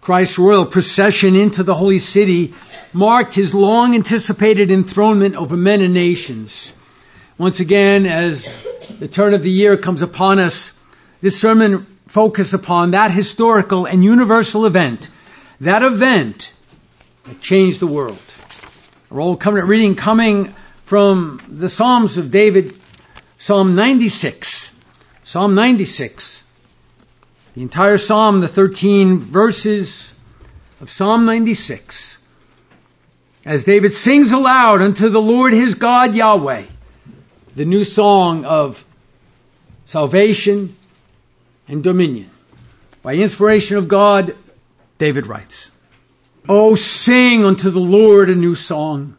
Christ's royal procession into the holy city marked his long anticipated enthronement over men and nations. Once again, as the turn of the year comes upon us, this sermon focuses upon that historical and universal event, that changed the world. Our Old Covenant reading coming from the Psalms of David, Psalm 96. Psalm 96. The entire Psalm, the 13 verses of Psalm 96. As David sings aloud unto the Lord his God Yahweh, the new song of salvation and dominion. By inspiration of God, David writes, "O sing unto the Lord a new song.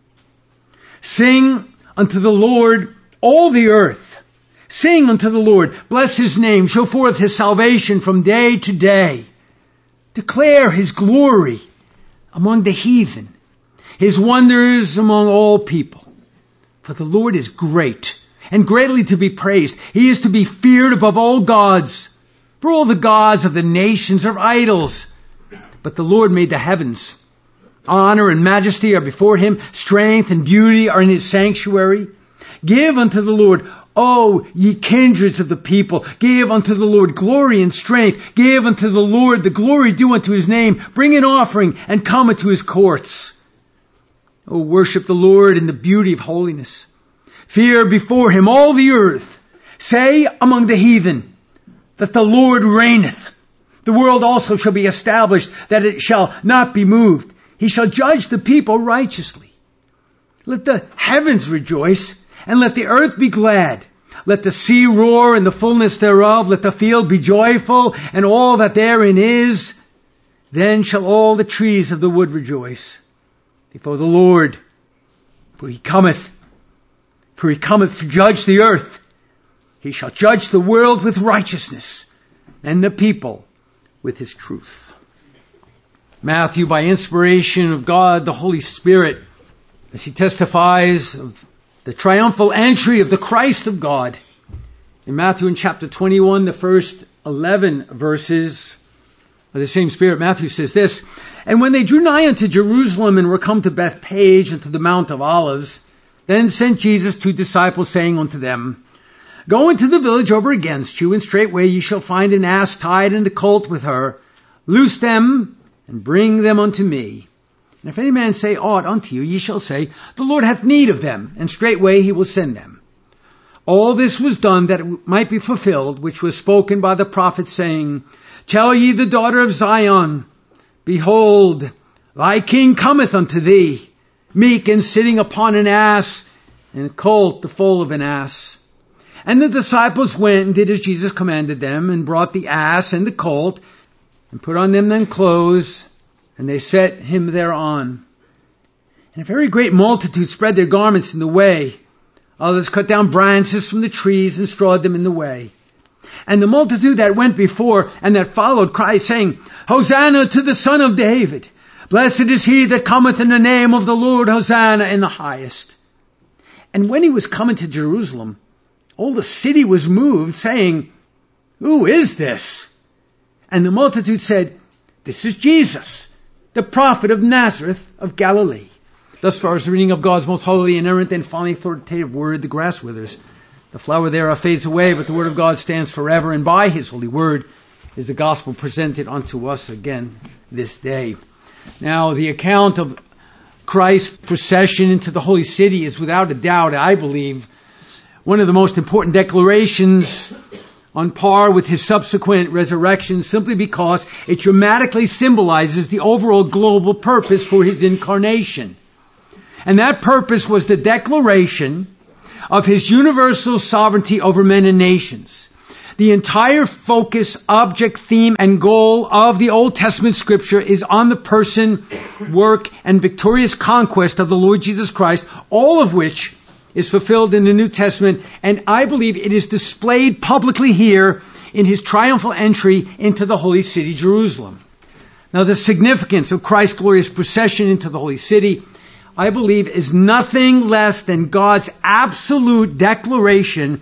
Sing unto the Lord all the earth. Sing unto the Lord, bless his name, show forth his salvation from day to day. Declare his glory among the heathen, his wonders among all people. For the Lord is great and greatly to be praised. He is to be feared above all gods. For all the gods of the nations are idols. But the Lord made the heavens. Honor and majesty are before him. Strength and beauty are in his sanctuary. Give unto the Lord, O ye kindreds of the people. Give unto the Lord glory and strength. Give unto the Lord the glory due unto his name. Bring an offering and come into his courts. O worship the Lord in the beauty of holiness. Fear before him all the earth. Say among the heathen that the Lord reigneth. The world also shall be established, that it shall not be moved. He shall judge the people righteously. Let the heavens rejoice, and let the earth be glad. Let the sea roar and the fullness thereof. Let the field be joyful, and all that therein is. Then shall all the trees of the wood rejoice before the Lord. For he cometh to judge the earth. He shall judge the world with righteousness, and the people with his truth." Matthew, by inspiration of God, the Holy Spirit, as he testifies of the triumphal entry of the Christ of God. In Matthew in chapter 21, the first 11 verses of the same Spirit, Matthew says this, "And when they drew nigh unto Jerusalem and were come to Bethpage and to the Mount of Olives, then sent Jesus 2 disciples, saying unto them, Go into the village over against you, and straightway ye shall find an ass tied and a colt with her. Loose them, and bring them unto me. And if any man say aught unto you, ye shall say, The Lord hath need of them, and straightway he will send them. All this was done that it might be fulfilled, which was spoken by the prophet, saying, Tell ye the daughter of Zion, Behold, thy king cometh unto thee, meek and sitting upon an ass, and a colt, the foal of an ass. And the disciples went and did as Jesus commanded them, and brought the ass and the colt, and put on them then clothes, and they set him thereon. And a very great multitude spread their garments in the way. Others cut down branches from the trees and strawed them in the way. And the multitude that went before and that followed cried, saying, Hosanna to the Son of David! Blessed is he that cometh in the name of the Lord! Hosanna in the highest! And when he was come into Jerusalem, all the city was moved, saying, Who is this? And the multitude said, This is Jesus, the prophet of Nazareth of Galilee. Thus far as the reading of God's most holy, inerrant, and finally authoritative word. The grass withers, the flower thereof fades away, but the word of God stands forever. And by his holy word is the gospel presented unto us again this day. Now, the account of Christ's procession into the holy city is without a doubt, I believe, one of the most important declarations, on par with his subsequent resurrection, simply because it dramatically symbolizes the overall global purpose for his incarnation. And that purpose was the declaration of his universal sovereignty over men and nations. The entire focus, object, theme, and goal of the Old Testament scripture is on the person, work, and victorious conquest of the Lord Jesus Christ, all of which is fulfilled in the New Testament, and I believe it is displayed publicly here in his triumphal entry into the holy city, Jerusalem. Now, the significance of Christ's glorious procession into the holy city, I believe, is nothing less than God's absolute declaration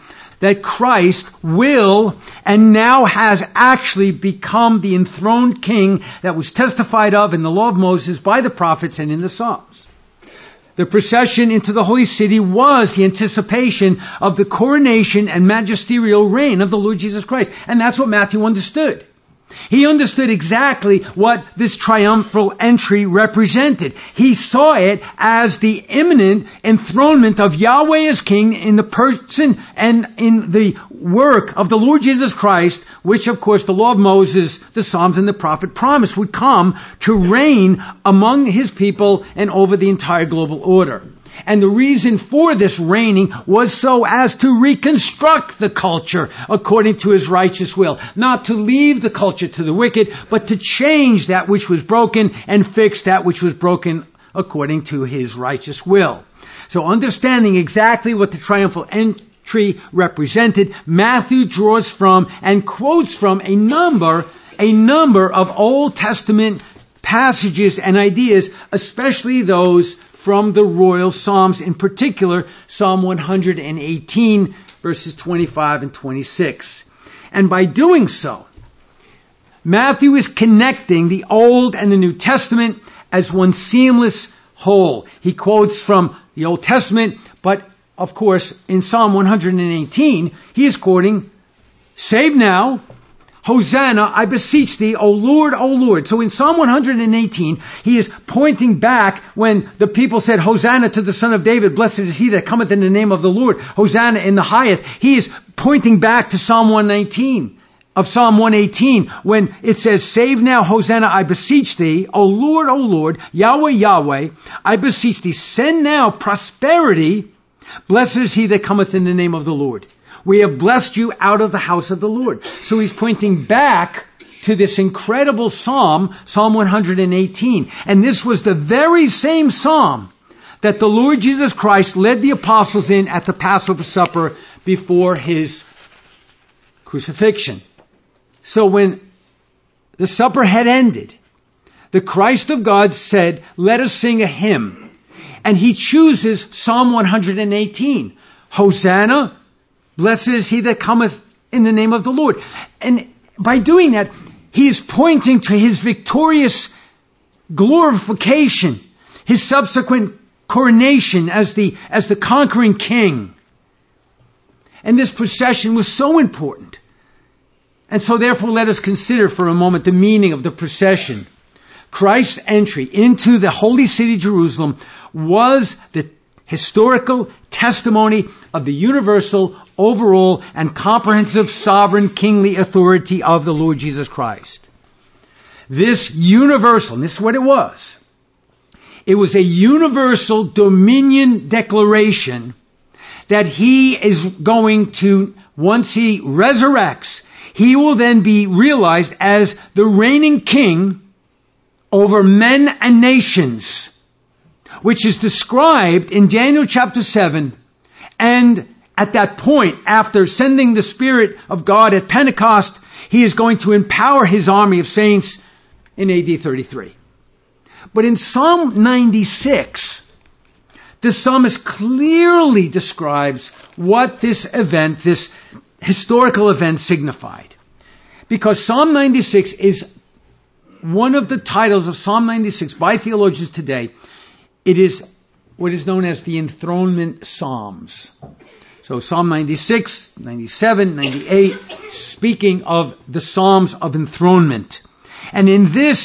that Christ will and now has actually become the enthroned king that was testified of in the law of Moses by the prophets and in the Psalms. The procession into the holy city was the anticipation of the coronation and magisterial reign of the Lord Jesus Christ. And that's what Matthew understood. He understood exactly what this triumphal entry represented. He saw it as the imminent enthronement of Yahweh as king in the person and in the work of the Lord Jesus Christ, which of course the law of Moses, the Psalms, and the prophet promised would come to reign among his people and over the entire global order. And the reason for this reigning was so as to reconstruct the culture according to his righteous will. Not to leave the culture to the wicked, but to change that which was broken and fix that which was broken according to his righteous will. So understanding exactly what the triumphal entry represented, Matthew draws from and quotes from a number of Old Testament passages and ideas, especially those from the royal Psalms, in particular, Psalm 118, verses 25 and 26. And by doing so, Matthew is connecting the Old and the New Testament as one seamless whole. He quotes from the Old Testament, but of course, in Psalm 118, he is quoting, "Save now, Hosanna, I beseech thee, O Lord, O Lord." So in Psalm 118, he is pointing back when the people said, "Hosanna to the Son of David, blessed is he that cometh in the name of the Lord, Hosanna in the highest." He is pointing back to Psalm 118, when it says, "Save now, Hosanna, I beseech thee, O Lord, Yahweh, Yahweh, I beseech thee, send now prosperity, blessed is he that cometh in the name of the Lord. We have blessed you out of the house of the Lord." So he's pointing back to this incredible psalm, Psalm 118. And this was the very same psalm that the Lord Jesus Christ led the apostles in at the Passover supper before his crucifixion. So when the supper had ended, the Christ of God said, "Let us sing a hymn." And he chooses Psalm 118. Hosanna, blessed is he that cometh in the name of the Lord. And by doing that, he is pointing to his victorious glorification, his subsequent coronation as the conquering king. And this procession was so important. And so therefore let us consider for a moment the meaning of the procession. Christ's entry into the holy city Jerusalem was the historical testimony of the universal, overall, and comprehensive sovereign kingly authority of the Lord Jesus Christ. This universal, and this is what it was. It was a universal dominion declaration that he is going to, once he resurrects, he will then be realized as the reigning king over men and nations, which is described in Daniel chapter 7. And at that point, after sending the Spirit of God at Pentecost, he is going to empower his army of saints in AD 33. But in Psalm 96, the psalmist clearly describes what this event, this historical event, signified. Because Psalm 96 is one of the titles of Psalm 96 by theologians today. It is what is known as the enthronement Psalms. So Psalm 96, 97, 98, speaking of the Psalms of enthronement. And in this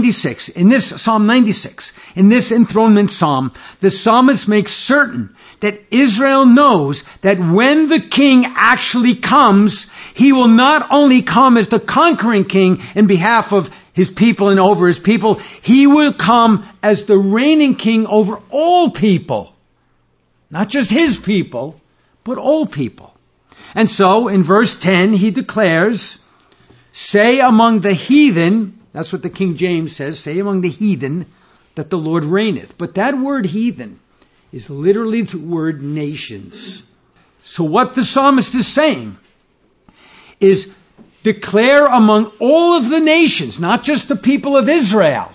Psalm 96, in this enthronement Psalm, the psalmist makes certain that Israel knows that when the king actually comes, he will not only come as the conquering king in behalf of his people and over his people, he will come as the reigning king over all people. Not just his people, but all people. And so, in verse 10, he declares, "Say among the heathen," that's what the King James says, "say among the heathen that the Lord reigneth." But that word heathen is literally the word nations. So what the psalmist is saying is, declare among all of the nations, not just the people of Israel,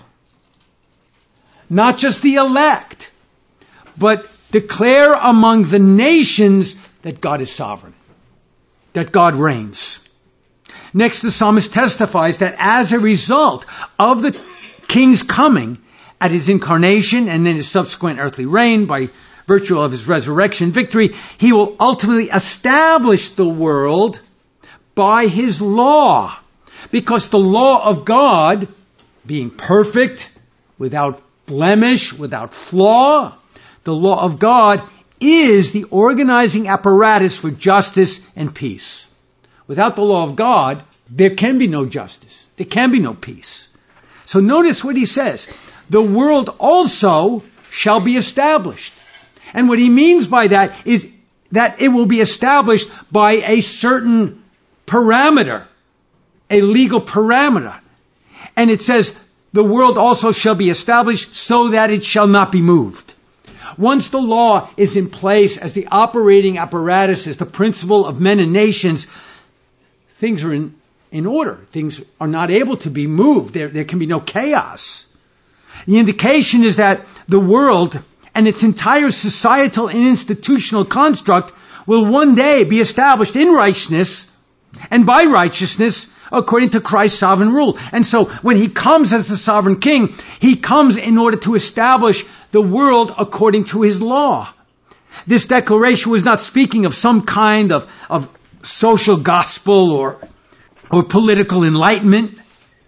not just the elect, but declare among the nations that God is sovereign. that God reigns. Next, the psalmist testifies that as a result of the king's coming at his incarnation and then his subsequent earthly reign by virtue of his resurrection victory, he will ultimately establish the world by his law. Because the law of God, being perfect, without blemish, without flaw, the law of God is the organizing apparatus for justice and peace. Without the law of God, there can be no justice. There can be no peace. So notice what he says. The world also shall be established. And what he means by that is that it will be established by a certain parameter, a legal parameter. And it says, the world also shall be established so that it shall not be moved. Once the law is in place as the operating apparatus, as the principle of men and nations, things are in order. Things are not able to be moved. There can be no chaos. The indication is that the world and its entire societal and institutional construct will one day be established in righteousness and by righteousness according to Christ's sovereign rule. And so when he comes as the sovereign king, he comes in order to establish the world according to his law. This declaration was not speaking of some kind of social gospel or political enlightenment,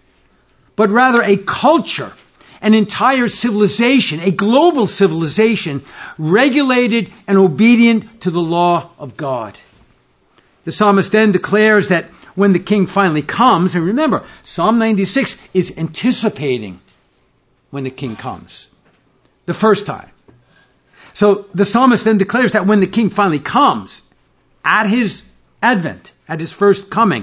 but rather a culture, an entire civilization, a global civilization, regulated and obedient to the law of God. The psalmist then declares that when the king finally comes, and remember, Psalm 96 is anticipating when the king comes, the first time. So the psalmist then declares that when the king finally comes, at his advent, at his first coming,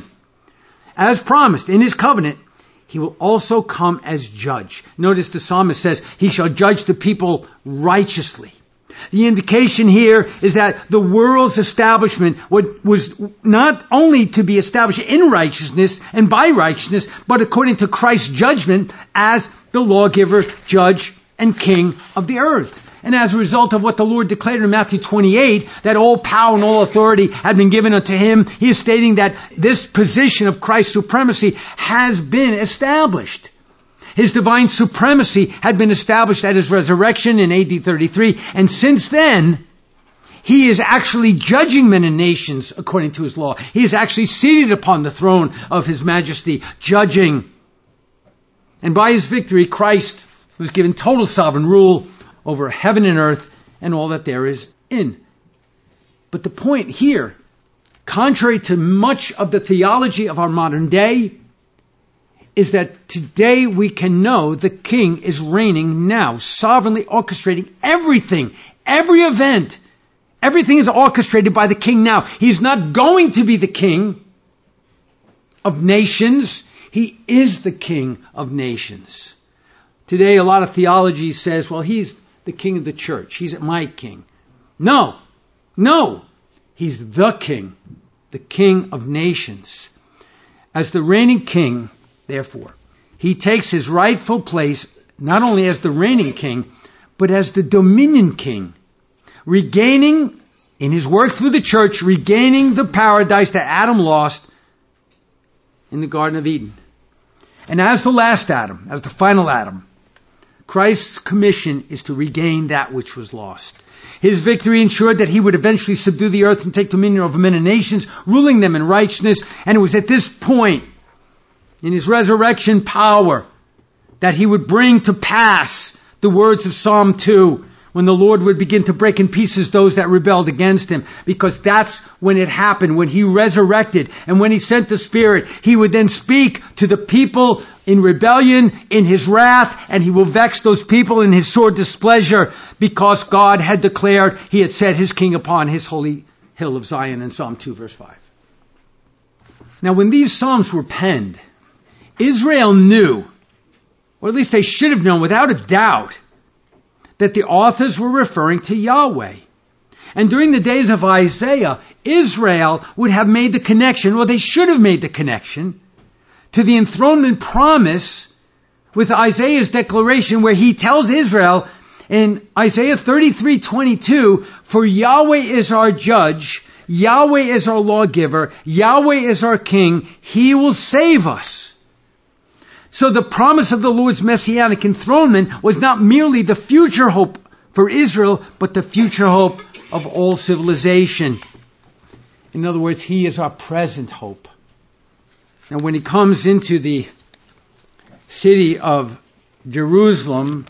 as promised in his covenant, he will also come as judge. Notice the psalmist says, he shall judge the people righteously. The indication here is that the world's establishment was not only to be established in righteousness and by righteousness, but according to Christ's judgment as the lawgiver, judge, and king of the earth. And as a result of what the Lord declared in Matthew 28, that all power and all authority had been given unto him, he is stating that this position of Christ's supremacy has been established. His divine supremacy had been established at his resurrection in AD 33, and since then, he is actually judging men and nations according to his law. He is actually seated upon the throne of his majesty, judging. And by his victory, Christ was given total sovereign rule over heaven and earth and all that there is in. But the point here, contrary to much of the theology of our modern day, is that today we can know the king is reigning now, sovereignly orchestrating everything, every event. Everything is orchestrated by the king now. He's not going to be the king of nations. He is the king of nations. Today, a lot of theology says, well, he's the king of the church. He's my king. No. He's the king of nations. As the reigning king, therefore, he takes his rightful place not only as the reigning king, but as the dominion king, regaining, in his work through the church, regaining the paradise that Adam lost in the Garden of Eden. And as the last Adam, as the final Adam, Christ's commission is to regain that which was lost. His victory ensured that he would eventually subdue the earth and take dominion over men and nations, ruling them in righteousness. And it was at this point, in his resurrection power, that he would bring to pass the words of Psalm 2, when the Lord would begin to break in pieces those that rebelled against him. Because that's when it happened, when he resurrected and when he sent the Spirit. He would then speak to the people in rebellion, in his wrath, and he will vex those people in his sore displeasure, because God had declared he had set his king upon his holy hill of Zion in Psalm 2 verse 5. Now when these Psalms were penned, Israel knew, or at least they should have known without a doubt, that the authors were referring to Yahweh. And during the days of Isaiah, Israel would have made the connection, or they should have made the connection, to the enthronement promise with Isaiah's declaration where he tells Israel in Isaiah 33:22, "For Yahweh is our judge, Yahweh is our lawgiver. Yahweh is our king. He will save us. So the promise of the Lord's messianic enthronement was not merely the future hope for Israel, but the future hope of all civilization. In other words, He is our present hope. Now when He comes into the city of Jerusalem,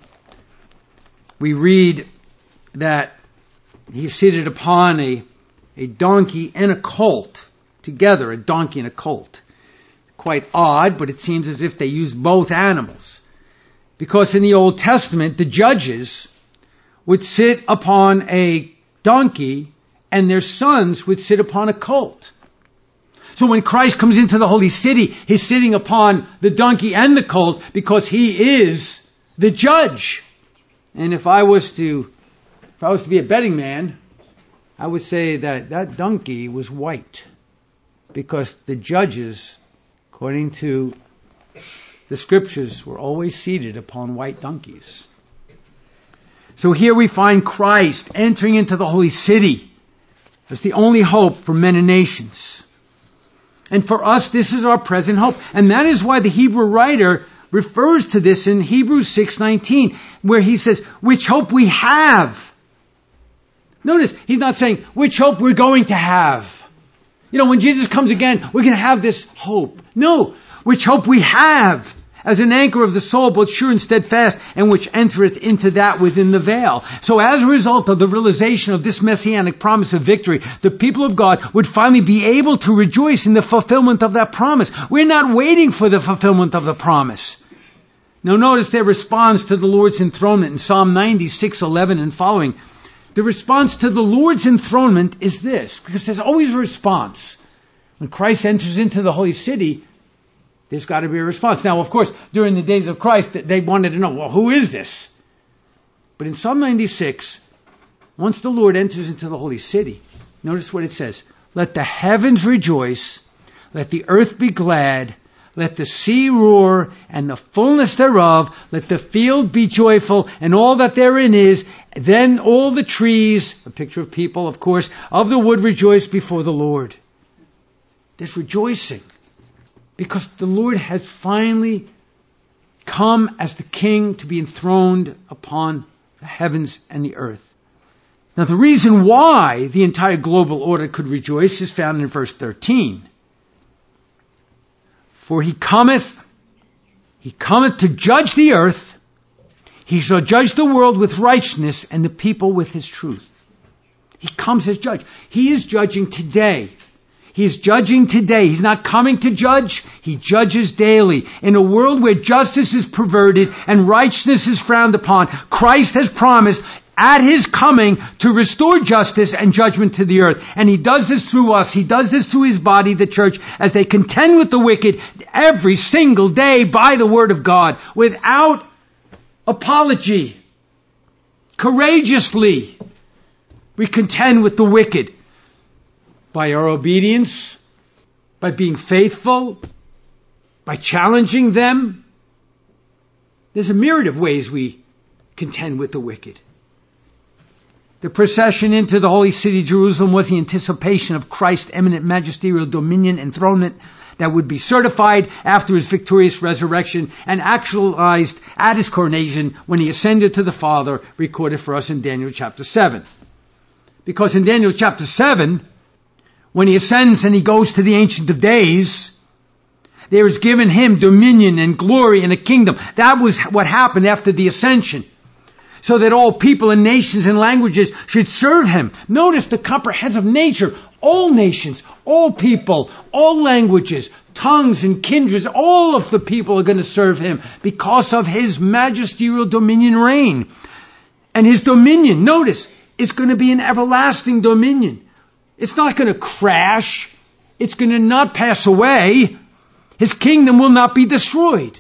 we read that He's seated upon a donkey and a colt together, a donkey and a colt. Quite odd, but it seems as if they used both animals. Because in the Old Testament, the judges would sit upon a donkey and their sons would sit upon a colt. So when Christ comes into the holy city, He's sitting upon the donkey and the colt because He is the judge. And if I was to be a betting man, I would say that donkey was white because the judges, according to the scriptures, were always seated upon white donkeys. So here we find Christ entering into the holy city as the only hope for men and nations. And for us, this is our present hope. And that is why the Hebrew writer refers to this in Hebrews 6:19, where he says, which hope we have. Notice, he's not saying, which hope we're going to have. You know, when Jesus comes again, we're going to have this hope. No, which hope we have as an anchor of the soul, both sure and steadfast, and which entereth into that within the veil. So as a result of the realization of this messianic promise of victory, the people of God would finally be able to rejoice in the fulfillment of that promise. We're not waiting for the fulfillment of the promise. Now notice their response to the Lord's enthronement in Psalm 96:11 and following. The response to the Lord's enthronement is this, because there's always a response. When Christ enters into the holy city, there's got to be a response. Now, of course, during the days of Christ, they wanted to know, well, who is this? But in Psalm 96, once the Lord enters into the holy city, notice what it says. Let the heavens rejoice, let the earth be glad, let the sea roar, and the fullness thereof, let the field be joyful, and all that therein is. Then all the trees, a picture of people, of course, of the wood rejoice before the Lord. There's rejoicing, because the Lord has finally come as the King to be enthroned upon the heavens and the earth. Now the reason why the entire global order could rejoice is found in verse 13. For He cometh to judge the earth. He shall judge the world with righteousness and the people with His truth. He comes as judge. He is judging today. He is judging today. He's not coming to judge. He judges daily. In a world where justice is perverted and righteousness is frowned upon, Christ has promised at His coming to restore justice and judgment to the earth. And He does this through us. He does this through His body, the church, as they contend with the wicked every single day by the word of God, without apology. Courageously, we contend with the wicked by our obedience, by being faithful, by challenging them. There's a myriad of ways we contend with the wicked. The procession into the holy city Jerusalem was the anticipation of Christ's eminent magisterial dominion enthronement that would be certified after His victorious resurrection and actualized at His coronation when He ascended to the Father, recorded for us in Daniel chapter 7. Because in Daniel chapter 7, when He ascends and He goes to the Ancient of Days, there is given Him dominion and glory and a kingdom. That was what happened after the ascension. So that all people and nations and languages should serve Him. Notice the comprehensive nature. All nations, all people, all languages, tongues and kindreds, all of the people are going to serve Him because of His magisterial dominion reign. And His dominion, notice, is going to be an everlasting dominion. It's not going to crash. It's going to not pass away. His kingdom will not be destroyed.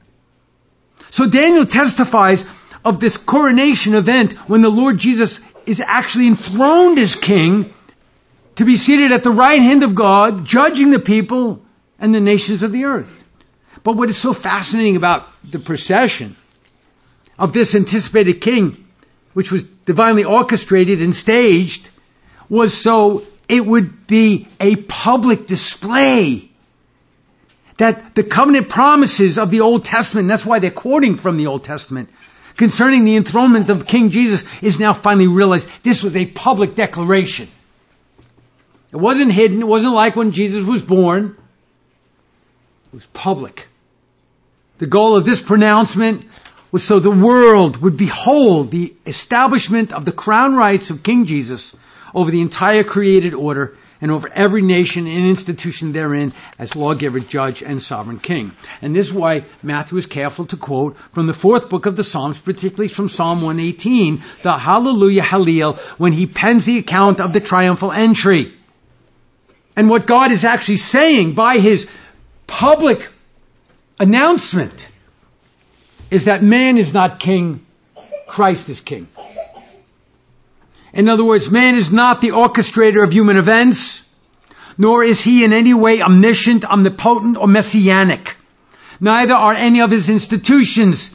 So Daniel testifies of this coronation event when the Lord Jesus is actually enthroned as King to be seated at the right hand of God, judging the people and the nations of the earth. But what is so fascinating about the procession of this anticipated King, which was divinely orchestrated and staged, was so it would be a public display that the covenant promises of the Old Testament, that's why they're quoting from the Old Testament, concerning the enthronement of King Jesus is now finally realized. This was a public declaration. It wasn't hidden. It wasn't like when Jesus was born. It was public. The goal of this pronouncement was so the world would behold the establishment of the crown rights of King Jesus over the entire created order and over every nation and institution therein as lawgiver, judge, and sovereign king. And this is why Matthew is careful to quote from the fourth book of the Psalms, particularly from Psalm 118, the Hallelujah Hallel, when he pens the account of the triumphal entry. And what God is actually saying by his public announcement is that man is not king, Christ is king. In other words, man is not the orchestrator of human events, nor is he in any way omniscient, omnipotent, or messianic. Neither are any of his institutions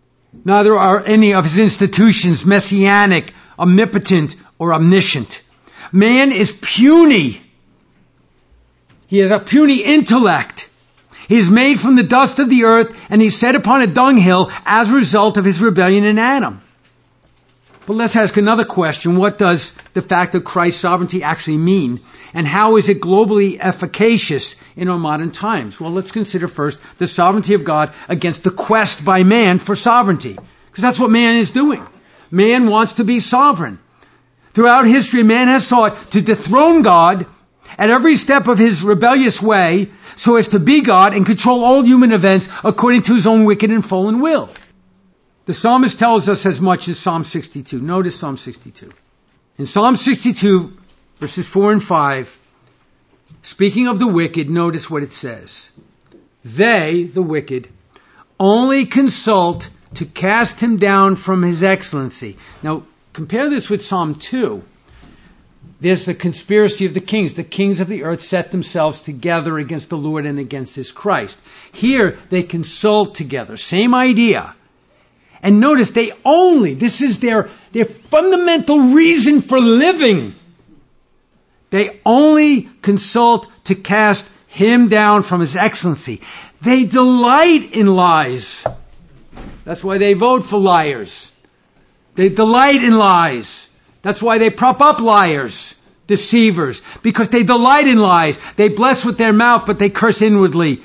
messianic, omnipotent, or omniscient. Man is puny. He has a puny intellect. He is made from the dust of the earth, and he's set upon a dunghill as a result of his rebellion in Adam. But let's ask another question. What does the fact of Christ's sovereignty actually mean? And how is it globally efficacious in our modern times? Well, let's consider first the sovereignty of God against the quest by man for sovereignty. Because that's what man is doing. Man wants to be sovereign. Throughout history, man has sought to dethrone God at every step of his rebellious way so as to be God and control all human events according to his own wicked and fallen will. The psalmist tells us as much as Psalm 62. Notice Psalm 62. In Psalm 62, verses 4 and 5, speaking of the wicked, notice what it says. They, the wicked, only consult to cast him down from his excellency. Now, compare this with Psalm 2. There's the conspiracy of the kings. The kings of the earth set themselves together against the Lord and against his Christ. Here, they consult together. Same idea. And notice this is their fundamental reason for living. They only consult to cast him down from his excellency. They delight in lies. That's why they vote for liars. They delight in lies. That's why they prop up liars, deceivers, because they delight in lies. They bless with their mouth, but they curse inwardly.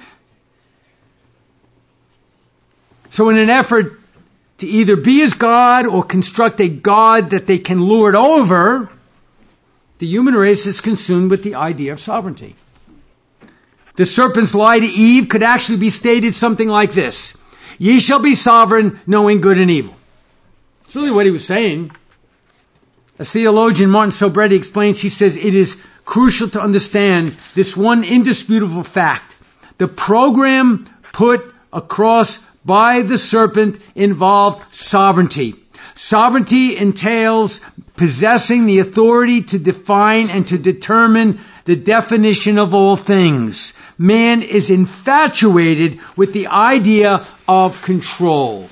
So in an effort to either be as God or construct a God that they can lord over, the human race is consumed with the idea of sovereignty. The serpent's lie to Eve could actually be stated something like this. Ye shall be sovereign, knowing good and evil. That's really what he was saying. As theologian Martin Sobretti explains, he says it is crucial to understand this one indisputable fact. The program put across by the serpent involved sovereignty. Sovereignty entails possessing the authority to define and to determine the definition of all things. Man is infatuated with the idea of control.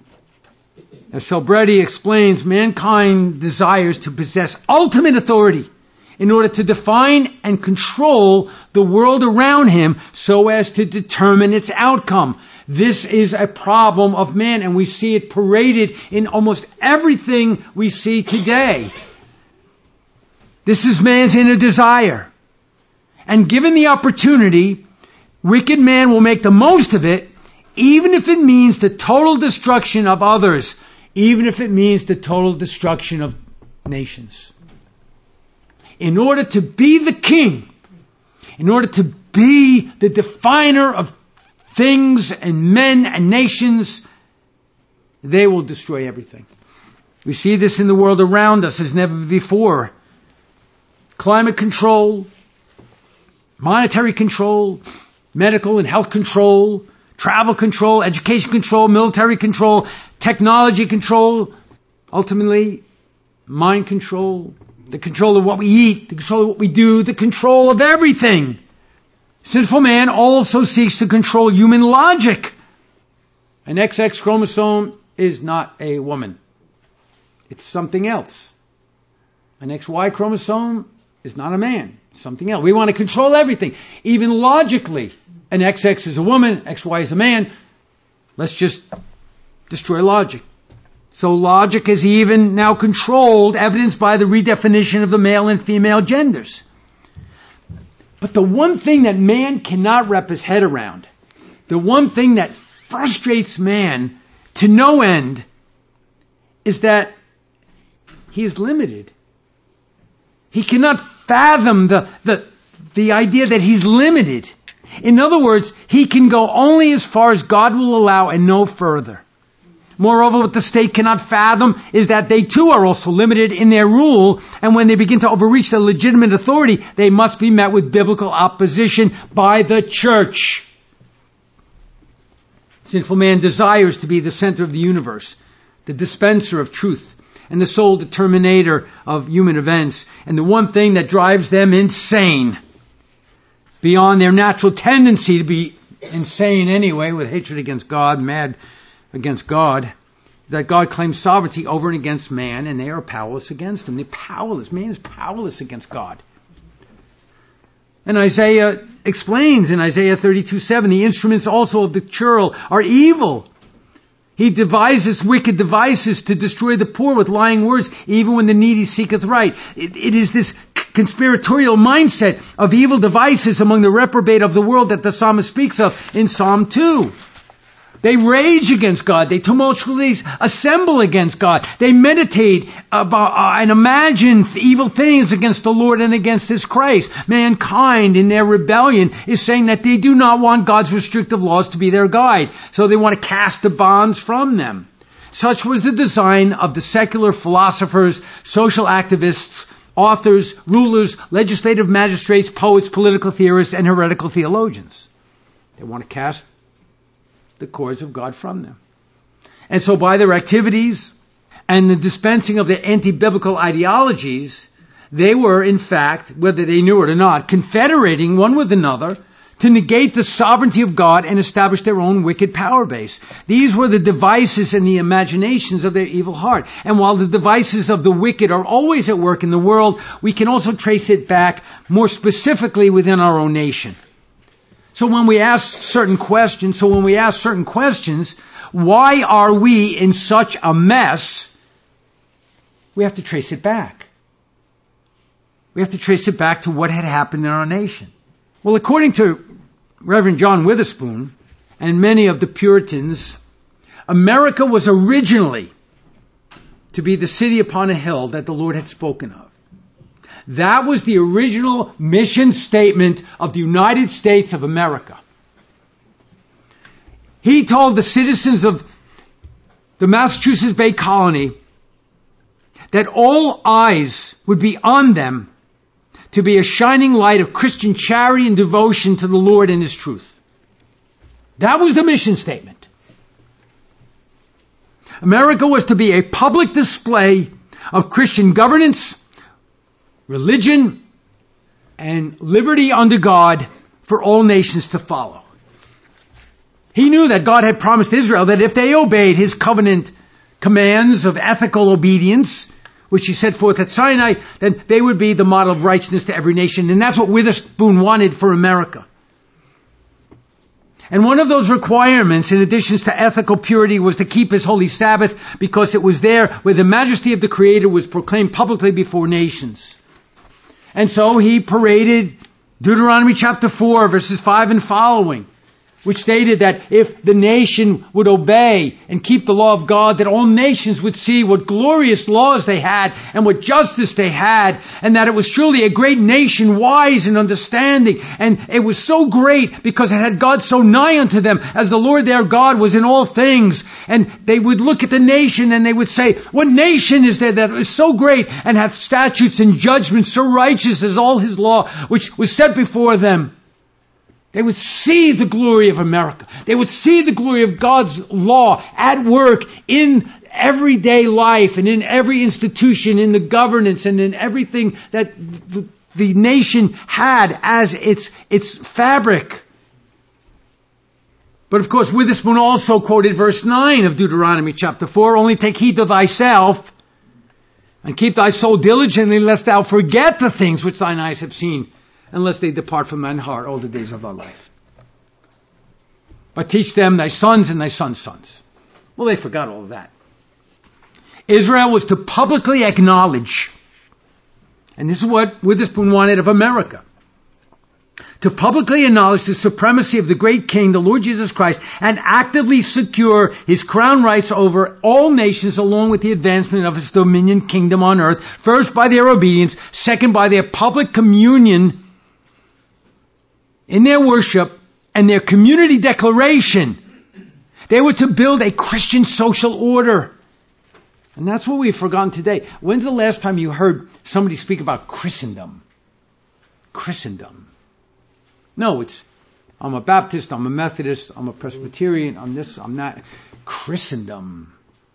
As Sobretti explains, mankind desires to possess ultimate authority in order to define and control the world around him so as to determine its outcome. This is a problem of man, and we see it paraded in almost everything we see today. This is man's inner desire. And given the opportunity, wicked man will make the most of it, even if it means the total destruction of others, even if it means the total destruction of nations. In order to be the king, in order to be the definer of things and men and nations, they will destroy everything. We see this in the world around us as never before. Climate control, monetary control, medical and health control, travel control, education control, military control, technology control, ultimately mind control, the control of what we eat, the control of what we do, the control of everything. Sinful man also seeks to control human logic. An XX chromosome is not a woman. It's something else. An XY chromosome is not a man, something else. We want to control everything. Even logically, an XX is a woman, XY is a man. Let's just destroy logic. So logic is even now controlled, evidenced by the redefinition of the male and female genders. But the one thing that man cannot wrap his head around, the one thing that frustrates man to no end, is that he is limited. He cannot fathom the idea that he's limited. In other words, he can go only as far as God will allow and no further. Moreover, what the state cannot fathom is that they too are also limited in their rule, and when they begin to overreach their legitimate authority, they must be met with biblical opposition by the church. Sinful man desires to be the center of the universe, the dispenser of truth, and the sole determinator of human events, and the one thing that drives them insane, beyond their natural tendency to be insane anyway, with hatred against God, mad against God, that God claims sovereignty over and against man, and they are powerless against him. They're powerless. Man is powerless against God. And Isaiah explains in Isaiah 32:7, the instruments also of the churl are evil. He devises wicked devices to destroy the poor with lying words, even when the needy seeketh right. It is this conspiratorial mindset of evil devices among the reprobate of the world that the psalmist speaks of in Psalm 2. They rage against God. They tumultuously assemble against God. They meditate about and imagine evil things against the Lord and against His Christ. Mankind in their rebellion is saying that they do not want God's restrictive laws to be their guide. So they want to cast the bonds from them. Such was the design of the secular philosophers, social activists, authors, rulers, legislative magistrates, poets, political theorists, and heretical theologians. They want to cast the cords of God from them. And so by their activities and the dispensing of their anti-biblical ideologies, they were, in fact, whether they knew it or not, confederating one with another to negate the sovereignty of God and establish their own wicked power base. These were the devices and the imaginations of their evil heart. And while the devices of the wicked are always at work in the world, we can also trace it back more specifically within our own nation. So when we ask certain questions, why are we in such a mess? We have to trace it back. We have to trace it back to what had happened in our nation. Well, according to Reverend John Witherspoon and many of the Puritans, America was originally to be the city upon a hill that the Lord had spoken of. That was the original mission statement of the United States of America. He told the citizens of the Massachusetts Bay Colony that all eyes would be on them to be a shining light of Christian charity and devotion to the Lord and His truth. That was the mission statement. America was to be a public display of Christian governance, religion, and liberty under God for all nations to follow. He knew that God had promised Israel that if they obeyed His covenant commands of ethical obedience, which He set forth at Sinai, then they would be the model of righteousness to every nation. And that's what Witherspoon wanted for America. And one of those requirements, in addition to ethical purity, was to keep His holy Sabbath, because it was there where the majesty of the Creator was proclaimed publicly before nations. And so He paraded Deuteronomy chapter 4, verses 5 and following, which stated that if the nation would obey and keep the law of God, that all nations would see what glorious laws they had and what justice they had, and that it was truly a great nation, wise and understanding. And it was so great because it had God so nigh unto them, as the Lord their God was in all things. And they would look at the nation and they would say, what nation is there that is so great and hath statutes and judgments so righteous as all His law, which was set before them? They would see the glory of America. They would see the glory of God's law at work in everyday life and in every institution, in the governance and in everything that the nation had as its fabric. But of course, Witherspoon also quoted verse 9 of Deuteronomy chapter 4, only take heed to thyself And keep thy soul diligently, lest thou forget the things which thine eyes have seen, unless they depart from thine heart all the days of thy life. But teach them thy sons and thy sons' sons. Well, they forgot all of that. Israel was to publicly acknowledge, and this is what Witherspoon wanted of America, to publicly acknowledge the supremacy of the great King, the Lord Jesus Christ, and actively secure his crown rights over all nations along with the advancement of his dominion kingdom on earth, first by their obedience, second by their public communion in their worship and their community declaration. They were to build a Christian social order. And that's what we've forgotten today. When's the last time you heard somebody speak about Christendom? Christendom. No, it's, I'm a Baptist, I'm a Methodist, I'm a Presbyterian, I'm this, I'm that. Christendom.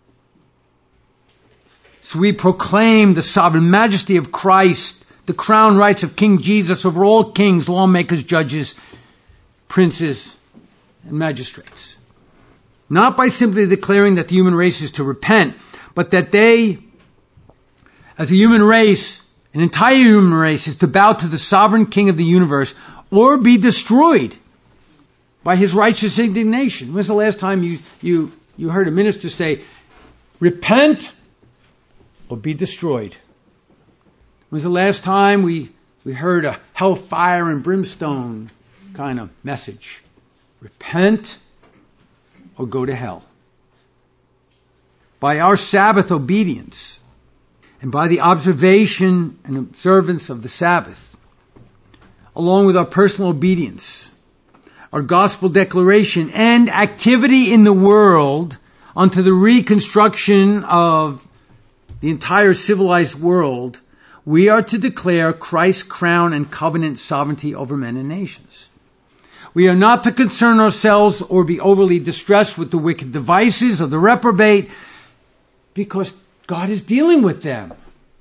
So we proclaim the sovereign majesty of Christ, the crown rights of King Jesus over all kings, lawmakers, judges, princes, and magistrates. Not by simply declaring that the human race is to repent, but that they, as a human race, an entire human race, is to bow to the sovereign King of the universe, or be destroyed by his righteous indignation. When's the last time you heard a minister say, repent or be destroyed? When's the last time we heard a hellfire and brimstone kind of message? Repent or go to hell. By our Sabbath obedience and by the observation and observance of the Sabbath, along with our personal obedience, our gospel declaration, and activity in the world unto the reconstruction of the entire civilized world, we are to declare Christ's crown and covenant sovereignty over men and nations. We are not to concern ourselves or be overly distressed with the wicked devices of the reprobate, because God is dealing with them.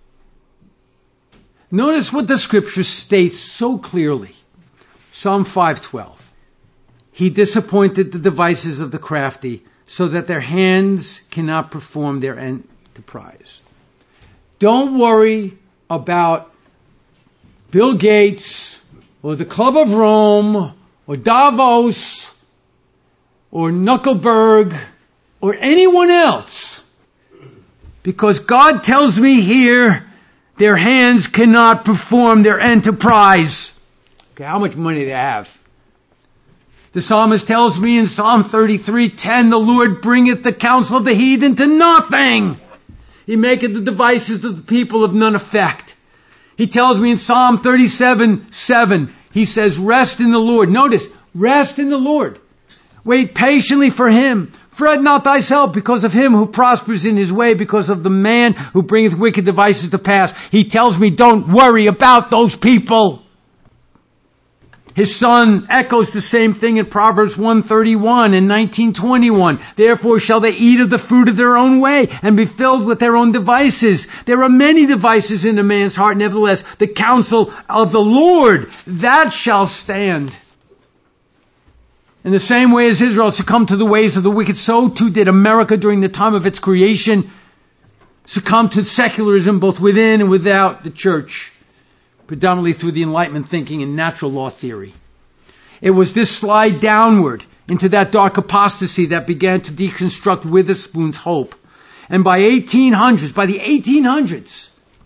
Notice what the scripture states so clearly. Psalm 5:12. He disappointed the devices of the crafty, so that their hands cannot perform their enterprise. Don't worry about Bill Gates or the Club of Rome or Davos or Zuckerberg or anyone else. Because God tells me here, their hands cannot perform their enterprise. Okay, how much money they have? The psalmist tells me in Psalm 33:10, the Lord bringeth the counsel of the heathen to nothing. He maketh the devices of the people of none effect. He tells me in Psalm 37:7, he says, rest in the Lord. Notice, rest in the Lord. Wait patiently for him. Fret not thyself because of him who prospers in his way, because of the man who bringeth wicked devices to pass. He tells me, don't worry about those people. His son echoes the same thing in Proverbs 1:31 and 19:21. Therefore shall they eat of the fruit of their own way and be filled with their own devices. There are many devices in a man's heart. Nevertheless, the counsel of the Lord, that shall stand. In the same way as Israel succumbed to the ways of the wicked, so too did America during the time of its creation succumb to secularism both within and without the church, predominantly through the Enlightenment thinking and natural law theory. It was this slide downward into that dark apostasy that began to deconstruct Witherspoon's hope. And by the 1800s,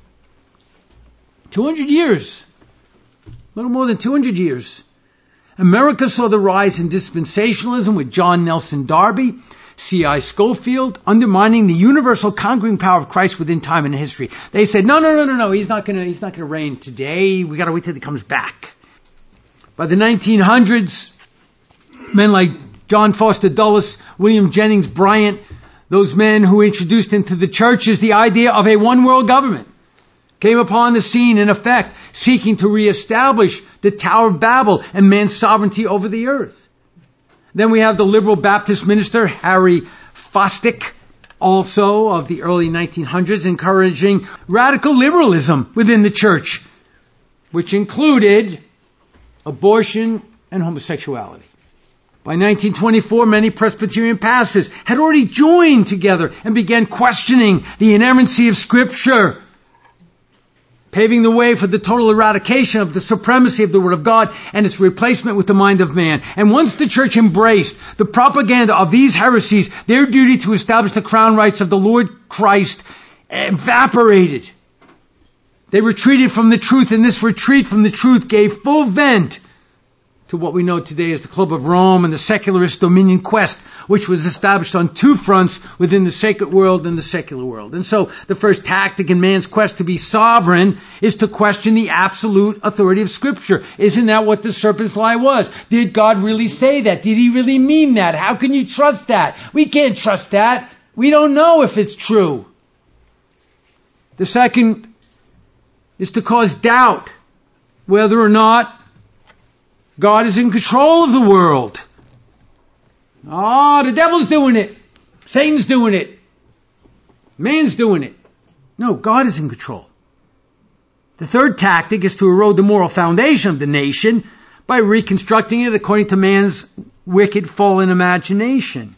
200 years, a little more than 200 years, America saw the rise in dispensationalism with John Nelson Darby, C.I. Scofield, undermining the universal conquering power of Christ within time and history. They said, no, he's not gonna reign today. We gotta wait till he comes back. By the 1900s, men like John Foster Dulles, William Jennings Bryan, those men who introduced into the churches the idea of a one world government, came upon the scene in effect, seeking to reestablish the Tower of Babel and man's sovereignty over the earth. Then we have the liberal Baptist minister, Harry Fosdick, also of the early 1900s, encouraging radical liberalism within the church, which included abortion and homosexuality. By 1924, many Presbyterian pastors had already joined together and began questioning the inerrancy of Scripture paving the way for the total eradication of the supremacy of the Word of God and its replacement with the mind of man. And once the church embraced the propaganda of these heresies, their duty to establish the crown rights of the Lord Christ evaporated. They retreated from the truth, and this retreat from the truth gave full vent to what we know today as the Club of Rome and the secularist dominion quest, which was established on two fronts within the sacred world and the secular world. And so the first tactic in man's quest to be sovereign is to question the absolute authority of Scripture. Isn't that what the serpent's lie was? Did God really say that? Did he really mean that? How can you trust that? We can't trust that. We don't know if it's true. The second is to cause doubt whether or not God is in control of the world. The devil's doing it. Satan's doing it. Man's doing it. No, God is in control. The third tactic is to erode the moral foundation of the nation by reconstructing it according to man's wicked, fallen imagination.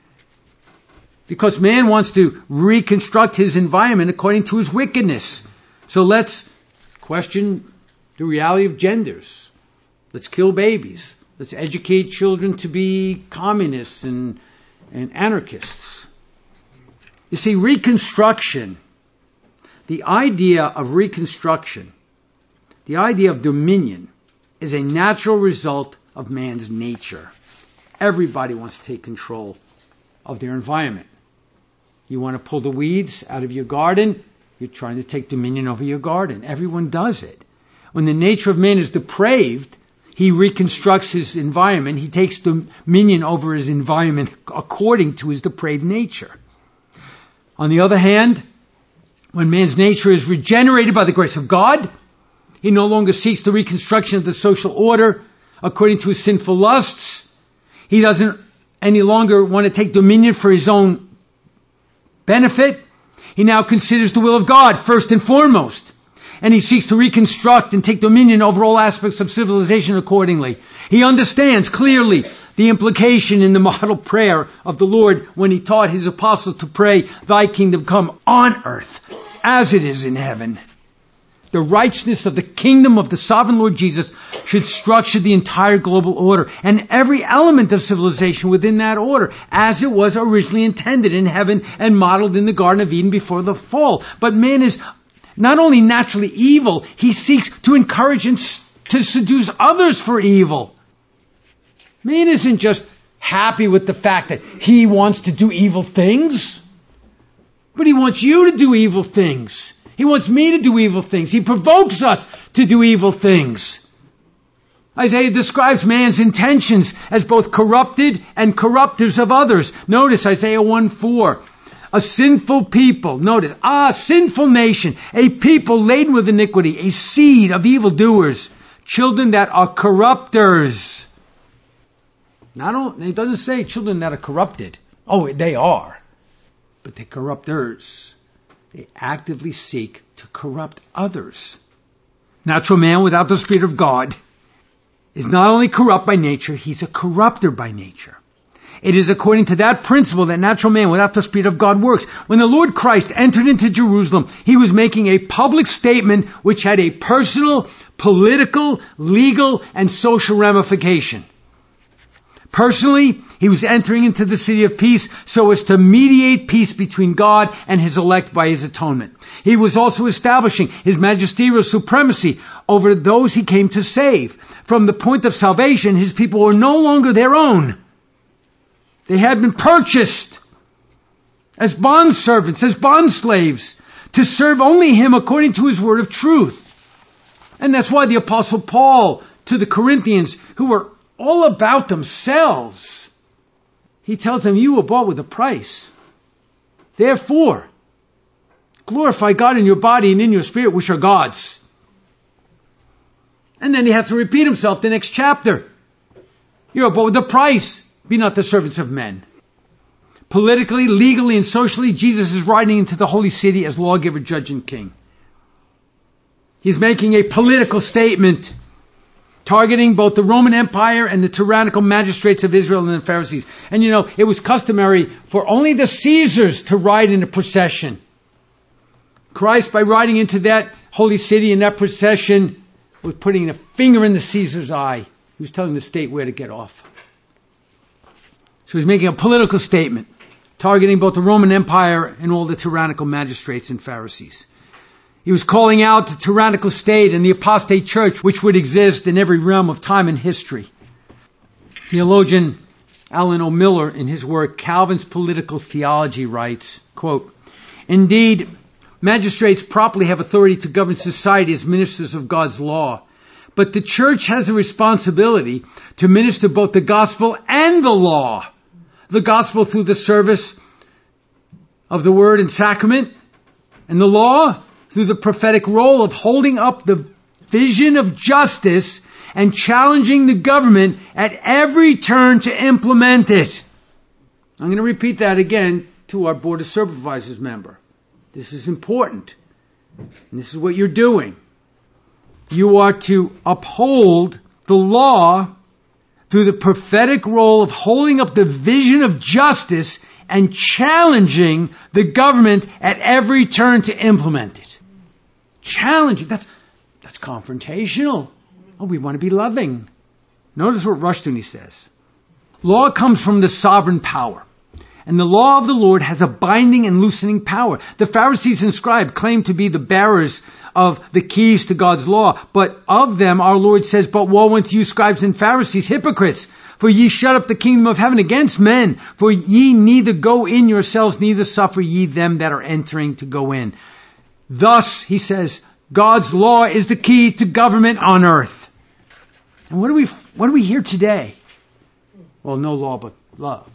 Because man wants to reconstruct his environment according to his wickedness. So let's question the reality of genders. Let's kill babies. Let's educate children to be communists and anarchists. You see, reconstruction, the idea of reconstruction, the idea of dominion, is a natural result of man's nature. Everybody wants to take control of their environment. You want to pull the weeds out of your garden, you're trying to take dominion over your garden. Everyone does it. When the nature of man is depraved, he reconstructs his environment. He takes dominion over his environment according to his depraved nature. On the other hand, when man's nature is regenerated by the grace of God, he no longer seeks the reconstruction of the social order according to his sinful lusts. He doesn't any longer want to take dominion for his own benefit. He now considers the will of God first and foremost. And he seeks to reconstruct and take dominion over all aspects of civilization accordingly. He understands clearly the implication in the model prayer of the Lord when he taught his apostles to pray, "Thy kingdom come on earth as it is in heaven." The righteousness of the kingdom of the sovereign Lord Jesus should structure the entire global order and every element of civilization within that order as it was originally intended in heaven and modeled in the Garden of Eden before the fall. But man is not only naturally evil, he seeks to encourage and to seduce others for evil. Man isn't just happy with the fact that he wants to do evil things, but he wants you to do evil things. He wants me to do evil things. He provokes us to do evil things. Isaiah describes man's intentions as both corrupted and corrupters of others. Notice Isaiah 1:4. A sinful people, notice, a sinful nation, a people laden with iniquity, a seed of evildoers, children that are corrupters. It doesn't say children that are corrupted. Oh, they are. But they're corrupters. They actively seek to corrupt others. Natural man without the Spirit of God is not only corrupt by nature, he's a corrupter by nature. It is according to that principle that natural man without the Spirit of God works. When the Lord Christ entered into Jerusalem, he was making a public statement which had a personal, political, legal, and social ramification. Personally, he was entering into the city of peace so as to mediate peace between God and his elect by his atonement. He was also establishing his magisterial supremacy over those he came to save. From the point of salvation, his people were no longer their own. They had been purchased as bondservants, as bondslaves, to serve only him according to his word of truth. And that's why the Apostle Paul to the Corinthians, who were all about themselves, he tells them, you were bought with a price. Therefore, glorify God in your body and in your spirit, which are God's. And then he has to repeat himself the next chapter. You are bought with a price. Be not the servants of men. Politically, legally, and socially, Jesus is riding into the holy city as lawgiver, judge, and king. He's making a political statement targeting both the Roman Empire and the tyrannical magistrates of Israel and the Pharisees. And it was customary for only the Caesars to ride in a procession. Christ, by riding into that holy city in that procession was putting a finger in the Caesar's eye. He was telling the state where to get off. So he's making a political statement, targeting both the Roman Empire and all the tyrannical magistrates and Pharisees. He was calling out the tyrannical state and the apostate church which would exist in every realm of time and history. Theologian Alan O'Miller, in his work Calvin's Political Theology, writes, quote, "Indeed, magistrates properly have authority to govern society as ministers of God's law, but the church has a responsibility to minister both the gospel and the law. The gospel through the service of the word and sacrament, and the law through the prophetic role of holding up the vision of justice and challenging the government at every turn to implement it." I'm going to repeat that again to our Board of Supervisors member. This is important. And this is what you're doing. You are to uphold the law through the prophetic role of holding up the vision of justice and challenging the government at every turn to implement it. Challenging. That's confrontational. Oh, we want to be loving. Notice what Rushdoony says. Law comes from the sovereign power, and the law of the Lord has a binding and loosening power. The Pharisees and scribes claim to be the bearers of the keys to God's law, but of them our Lord says, "But woe unto you, scribes and Pharisees, hypocrites! For ye shut up the kingdom of heaven against men. For ye neither go in yourselves, neither suffer ye them that are entering to go in." Thus, he says, God's law is the key to government on earth. And what do we hear today? Well, no law but love.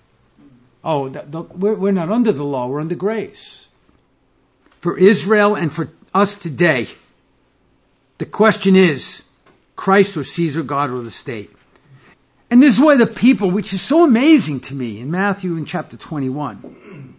Oh, we're not under the law, we're under grace. For Israel and for us today, the question is, Christ or Caesar, God or the state? And this is why the people, which is so amazing to me in Matthew in chapter 21,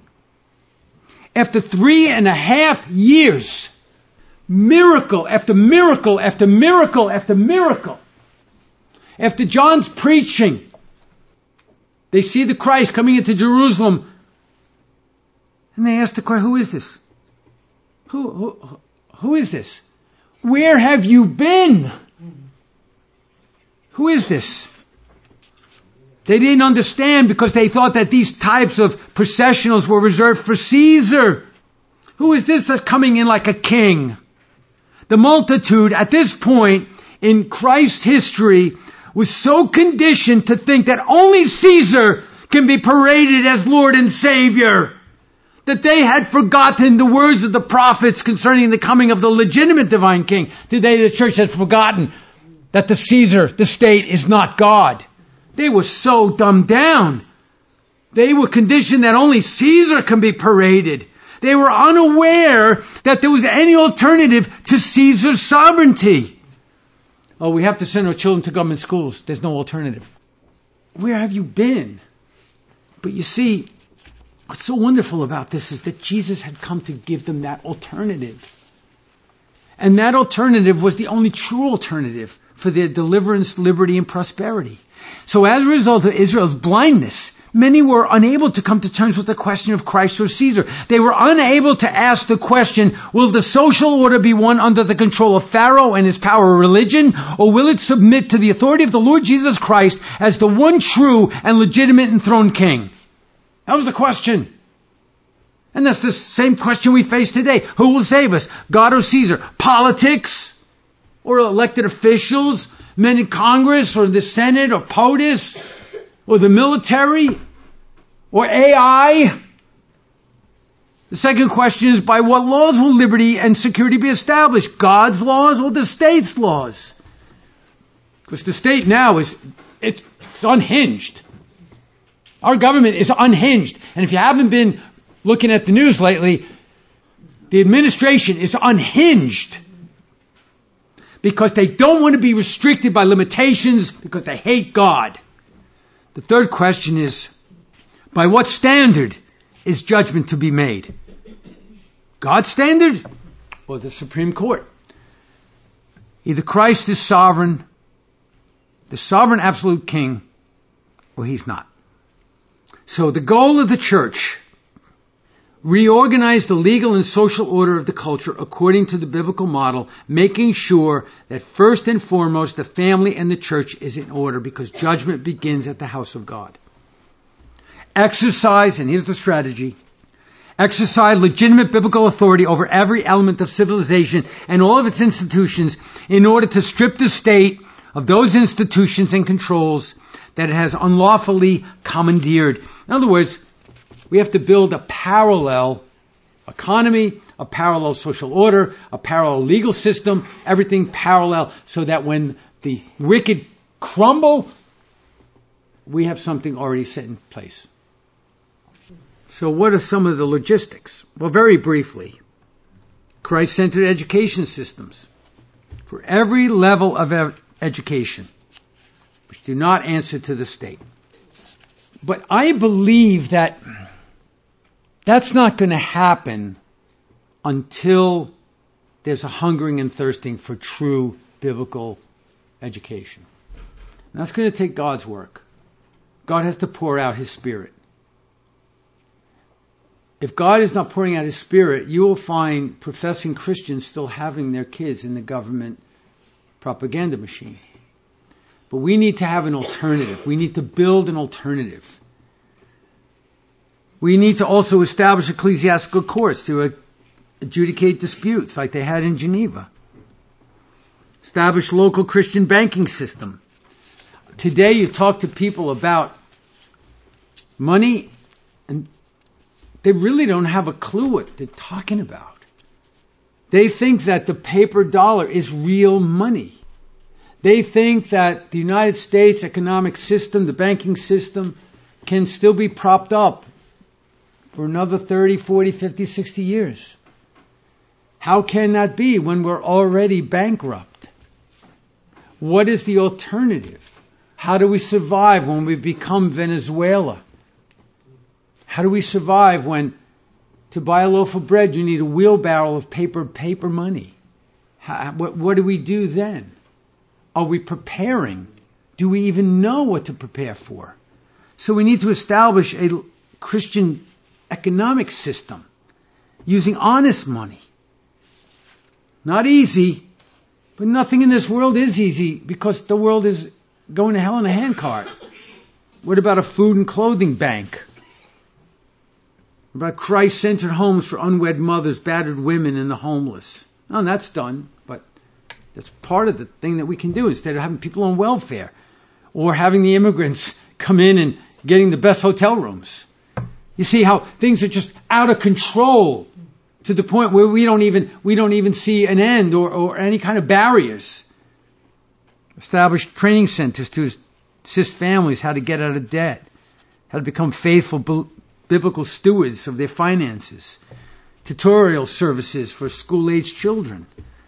after 3.5 years, miracle after miracle after miracle after miracle, after John's preaching, they see the Christ coming into Jerusalem, and they ask the question, who is this? Who is this? Where have you been? Who is this? They didn't understand because they thought that these types of processionals were reserved for Caesar. Who is this that's coming in like a king? The multitude at this point in Christ's history was so conditioned to think that only Caesar can be paraded as Lord and Savior, that they had forgotten the words of the prophets concerning the coming of the legitimate divine king. Today the church has forgotten that the Caesar, the state, is not God. They were so dumbed down. They were conditioned that only Caesar can be paraded. They were unaware that there was any alternative to Caesar's sovereignty. Oh, we have to send our children to government schools. There's no alternative. Where have you been? But you see, what's so wonderful about this is that Jesus had come to give them that alternative. And that alternative was the only true alternative for their deliverance, liberty, and prosperity. So as a result of Israel's blindness, many were unable to come to terms with the question of Christ or Caesar. They were unable to ask the question, will the social order be one under the control of Pharaoh and his power of religion, or will it submit to the authority of the Lord Jesus Christ as the one true and legitimate enthroned king? That was the question. And that's the same question we face today. Who will save us? God or Caesar? Politics? Or elected officials? Men in Congress or the Senate or POTUS? Or the military? Or AI? The second question is, by what laws will liberty and security be established? God's laws or the state's laws? Because the state now it's unhinged. Our government is unhinged. And if you haven't been looking at the news lately, the administration is unhinged. Because they don't want to be restricted by limitations, because they hate God. The third question is, by what standard is judgment to be made? God's standard or the Supreme Court? Either Christ is sovereign, the sovereign absolute king, or he's not. So the goal of the church reorganize the legal and social order of the culture according to the biblical model, making sure that first and foremost the family and the church is in order, because judgment begins at the house of God. Exercise, and here's the strategy, exercise legitimate biblical authority over every element of civilization and all of its institutions in order to strip the state of those institutions and controls that it has unlawfully commandeered. In other words, we have to build a parallel economy, a parallel social order, a parallel legal system, everything parallel, so that when the wicked crumble, we have something already set in place. So what are some of the logistics? Well, very briefly, Christ-centered education systems for every level of education, which do not answer to the state. But I believe that that's not going to happen until there's a hungering and thirsting for true biblical education. And that's going to take God's work. God has to pour out His Spirit. If God is not pouring out His Spirit, you will find professing Christians still having their kids in the government propaganda machine. But we need to have an alternative. We need to build an alternative. We need to also establish ecclesiastical courts to adjudicate disputes like they had in Geneva. Establish local Christian banking system. Today you talk to people about money and they really don't have a clue what they're talking about. They think that the paper dollar is real money. They think that the United States economic system, the banking system, can still be propped up for another 30, 40, 50, 60 years. How can that be when we're already bankrupt? What is the alternative? How do we survive when we become Venezuela? How do we survive when to buy a loaf of bread you need a wheelbarrow of paper money? What do we do then? Are we preparing? Do we even know what to prepare for? So we need to establish a Christian economic system using honest money. Not easy, but nothing in this world is easy because the world is going to hell in a handcart. What about a food and clothing bank? What about Christ-centered homes for unwed mothers, battered women, and the homeless? Oh, that's done, but that's part of the thing that we can do instead of having people on welfare or having the immigrants come in and getting the best hotel rooms. You see how things are just out of control to the point where we don't even see an end or any kind of barriers. Establish training centers to assist families how to get out of debt, how to become faithful biblical stewards of their finances, tutorial services for school-aged children,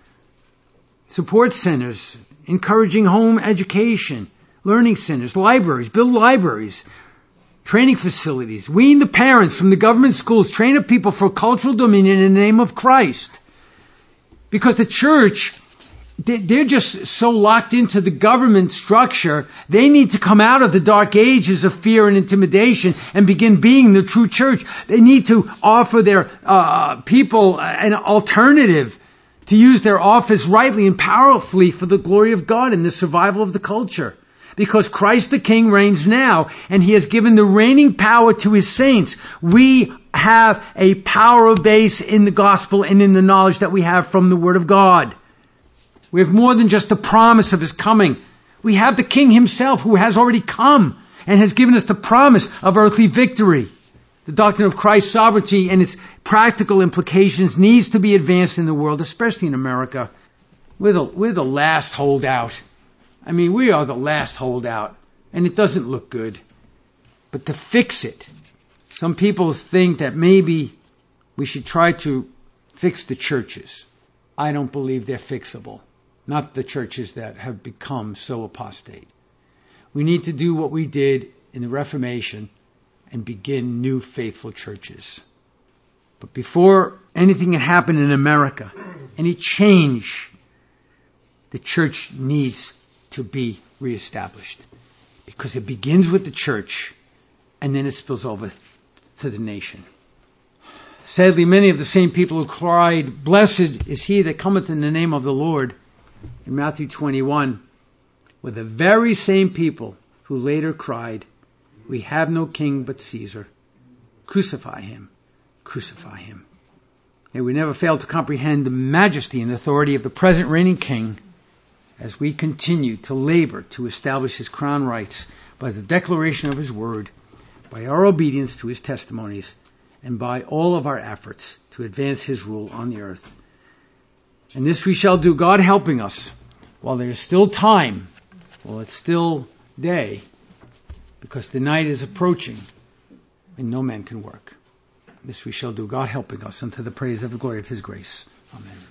support centers, encouraging home education, learning centers, libraries, build libraries, training facilities, wean the parents from the government schools, train up people for cultural dominion in the name of Christ. Because the church, they're just so locked into the government structure, they need to come out of the dark ages of fear and intimidation and begin being the true church. They need to offer their people an alternative to use their office rightly and powerfully for the glory of God and the survival of the culture. Because Christ the King reigns now, and He has given the reigning power to His saints. We have a power base in the gospel and in the knowledge that we have from the Word of God. We have more than just the promise of His coming. We have the King Himself who has already come and has given us the promise of earthly victory. The doctrine of Christ's sovereignty and its practical implications needs to be advanced in the world, especially in America. We're the last holdout. I mean, we are the last holdout, and it doesn't look good. But to fix it, some people think that maybe we should try to fix the churches. I don't believe they're fixable. Not the churches that have become so apostate. We need to do what we did in the Reformation and begin new faithful churches. But before anything can happen in America, any change, the church needs to be reestablished. Because it begins with the church and then it spills over to the nation. Sadly, many of the same people who cried, "Blessed is he that cometh in the name of the Lord," in Matthew 21, were the very same people who later cried, "We have no king but Caesar. Crucify him, crucify him." May we never fail to comprehend the majesty and authority of the present reigning king as we continue to labor to establish his crown rights by the declaration of his word, by our obedience to his testimonies, and by all of our efforts to advance his rule on the earth. And this we shall do, God helping us, while there is still time, while it's still day, because the night is approaching and no man can work. This we shall do, God helping us, unto the praise of the glory of his grace. Amen.